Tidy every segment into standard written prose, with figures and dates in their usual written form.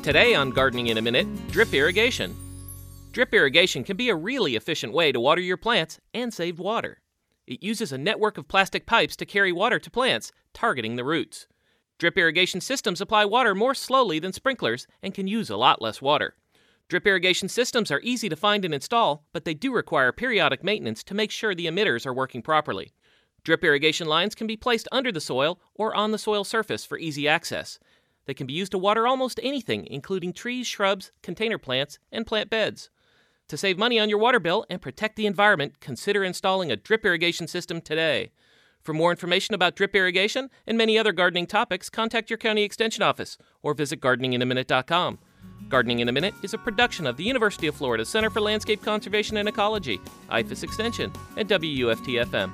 Today on Gardening in a Minute, drip irrigation. Drip irrigation can be a really efficient way to water your plants and save water. It uses a network of plastic pipes to carry water to plants, targeting the roots. Drip irrigation systems apply water more slowly than sprinklers and can use a lot less water. Drip irrigation systems are easy to find and install, but they do require periodic maintenance to make sure the emitters are working properly. Drip irrigation lines can be placed under the soil or on the soil surface for easy access. They can be used to water almost anything, including trees, shrubs, container plants, and plant beds. To save money on your water bill and protect the environment, consider installing a drip irrigation system today. For more information about drip irrigation and many other gardening topics, contact your county extension office or visit gardeninginaminute.com. Gardening in a Minute is a production of the University of Florida Center for Landscape Conservation and Ecology, IFAS Extension, and WUFT-FM.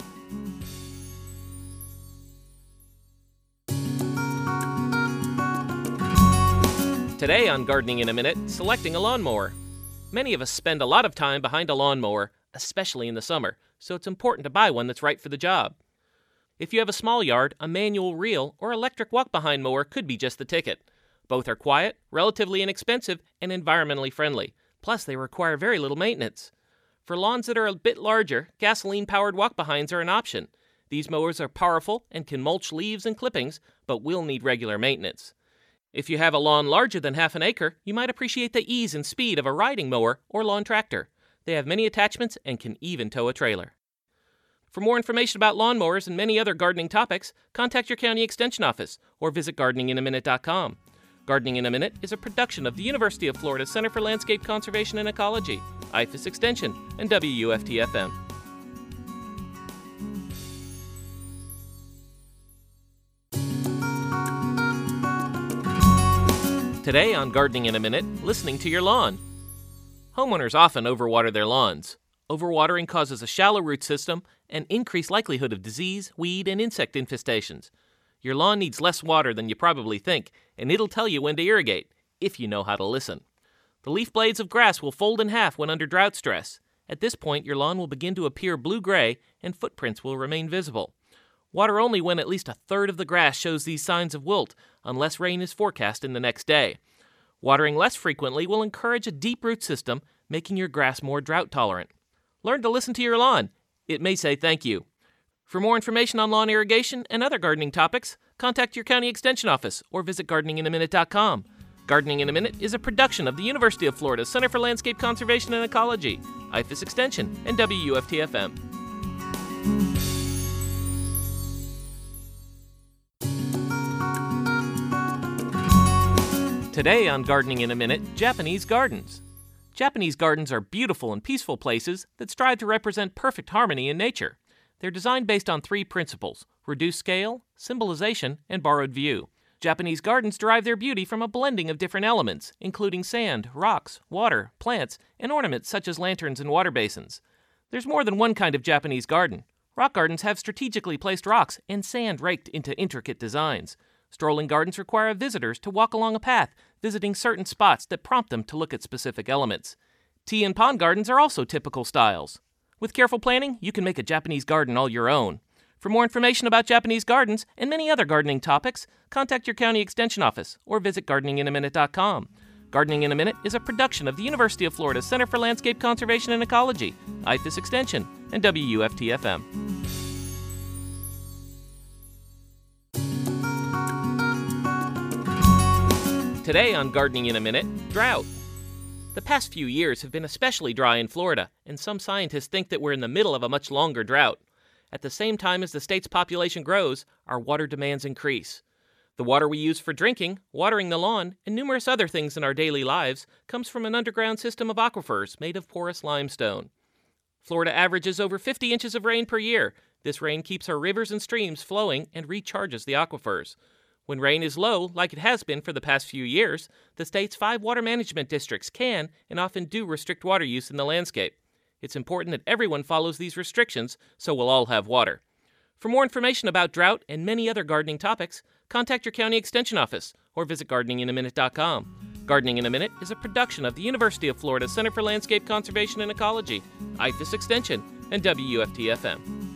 Today on Gardening in a Minute, selecting a lawnmower. Many of us spend a lot of time behind a lawnmower, especially in the summer, so it's important to buy one that's right for the job. If you have a small yard, a manual reel or electric walk-behind mower could be just the ticket. Both are quiet, relatively inexpensive, and environmentally friendly. Plus, they require very little maintenance. For lawns that are a bit larger, gasoline-powered walk-behinds are an option. These mowers are powerful and can mulch leaves and clippings, but will need regular maintenance. If you have a lawn larger than half an acre, you might appreciate the ease and speed of a riding mower or lawn tractor. They have many attachments and can even tow a trailer. For more information about lawnmowers and many other gardening topics, contact your county extension office or visit gardeninginaminute.com. Gardening in a Minute is a production of the University of Florida Center for Landscape Conservation and Ecology, IFAS Extension, and WUFT-FM. Today on Gardening in a Minute, listening to your lawn. Homeowners often overwater their lawns. Overwatering causes a shallow root system and increased likelihood of disease, weed, and insect infestations. Your lawn needs less water than you probably think, and it'll tell you when to irrigate, if you know how to listen. The leaf blades of grass will fold in half when under drought stress. At this point, your lawn will begin to appear blue-gray, and footprints will remain visible. Water only when at least a third of the grass shows these signs of wilt, unless rain is forecast in the next day. Watering less frequently will encourage a deep root system, making your grass more drought tolerant. Learn to listen to your lawn. It may say thank you. For more information on lawn irrigation and other gardening topics, contact your county extension office or visit gardeninginaminute.com. Gardening in a Minute is a production of the University of Florida Center for Landscape Conservation and Ecology, IFAS Extension, and WUFT-FM. Today on Gardening in a Minute, Japanese gardens. Japanese gardens are beautiful and peaceful places that strive to represent perfect harmony in nature. They're designed based on three principles: reduced scale, symbolization, and borrowed view. Japanese gardens derive their beauty from a blending of different elements, including sand, rocks, water, plants, and ornaments such as lanterns and water basins. There's more than one kind of Japanese garden. Rock gardens have strategically placed rocks and sand raked into intricate designs. Strolling gardens require visitors to walk along a path, visiting certain spots that prompt them to look at specific elements. Tea and pond gardens are also typical styles. With careful planning, you can make a Japanese garden all your own. For more information about Japanese gardens and many other gardening topics, contact your county extension office or visit gardeninginaminute.com. Gardening in a Minute is a production of the University of Florida Center for Landscape Conservation and Ecology, IFAS Extension, and WUFT-FM. Today on Gardening in a Minute, drought. The past few years have been especially dry in Florida, and some scientists think that we're in the middle of a much longer drought. At the same time as the state's population grows, our water demands increase. The water we use for drinking, watering the lawn, and numerous other things in our daily lives comes from an underground system of aquifers made of porous limestone. Florida averages over 50 inches of rain per year. This rain keeps our rivers and streams flowing and recharges the aquifers. When rain is low, like it has been for the past few years, the state's 5 water management districts can and often do restrict water use in the landscape. It's important that everyone follows these restrictions so we'll all have water. For more information about drought and many other gardening topics, contact your county extension office or visit gardeninginaminute.com. Gardening in a Minute is a production of the University of Florida Center for Landscape Conservation and Ecology, IFAS Extension, and WUFT-FM.